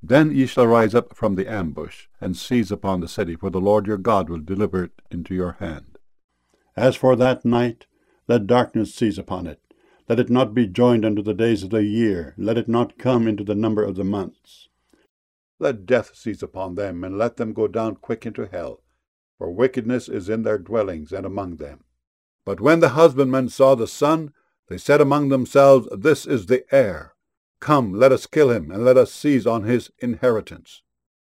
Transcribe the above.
Then ye shall rise up from the ambush, and seize upon the city, for the Lord your God will deliver it into your hand. As for that night, let darkness seize upon it. Let it not be joined unto the days of the year. Let it not come into the number of the months. Let death seize upon them, and let them go down quick into hell. For wickedness is in their dwellings and among them. But when the husbandmen saw the son, they said among themselves, This is the heir. Come, let us kill him, and let us seize on his inheritance.